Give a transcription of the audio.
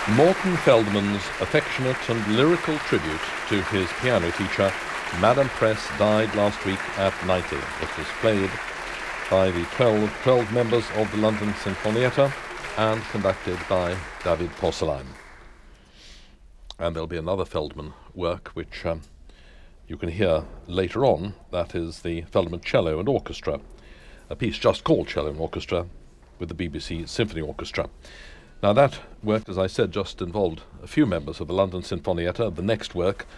Morton Feldman's affectionate and lyrical tribute to his piano teacher, Madame Press, died last week at 90. It was played by the 12 members of the London Sinfonietta and conducted by David Porcelain. And there'll be another Feldman work which you can hear later on. That is the Feldman Cello and Orchestra, a piece just called Cello and Orchestra with the BBC Symphony Orchestra. Now that work, as I said, just involved a few members of the London Sinfonietta. The next work